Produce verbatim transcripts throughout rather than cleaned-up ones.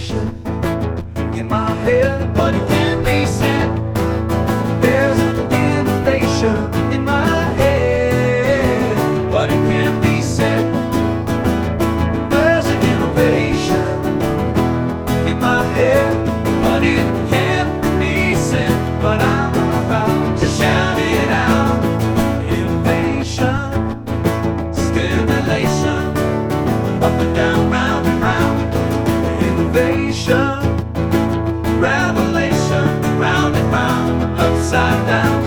innovation in my head, but it can't be said. There's an innovation in my head, but it can't be said. There's an innovation in my head, but it can't be said. But I'm about to shout it out. Innovation, stimulation, up and down, round and round. Innovation, revelation, round and round, upside down.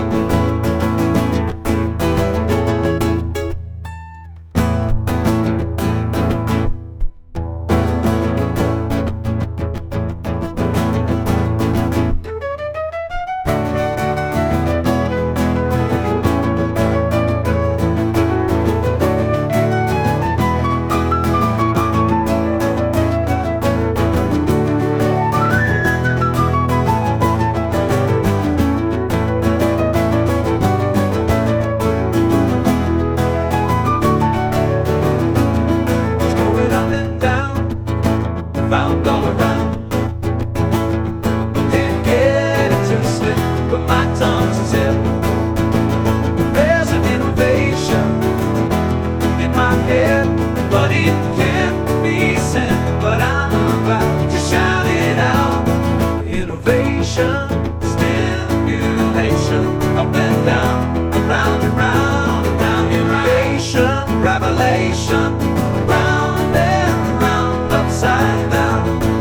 Found all around, didn't get it to slip, but my tongue's a tip. There's an innovation in my head, but it can't be said. But I'm about to shout it out. Innovation, stimulation, up and down, around and round, down. Innovation, revelation, round and round, upside down.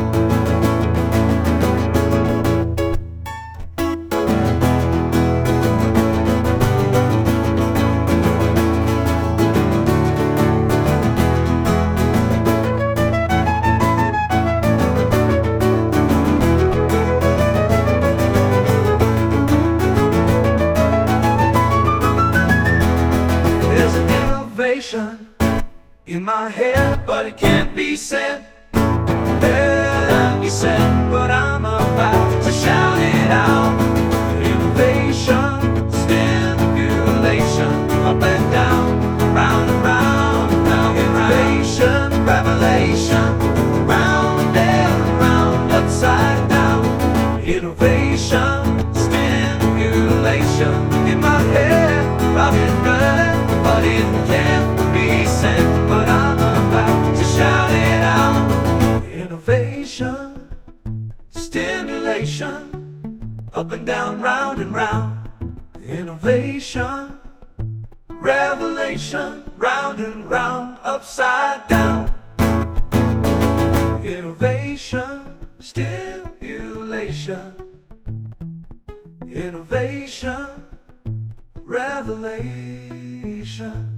There's an innovation in my head, but it can't be said. It can't be said, but I'm about to shout it out. Innovation, stimulation, up and down, round and round, round and round. Innovation, revelation, round and round, upside down. Innovation, stimulation in my head, rockin' good, but it can't be said. But I'm about to shout it out. Innovation, stimulation, up and down, round and round. Innovation, revelation, round and round, upside down. Innovation, stimulation, innovation, revelation.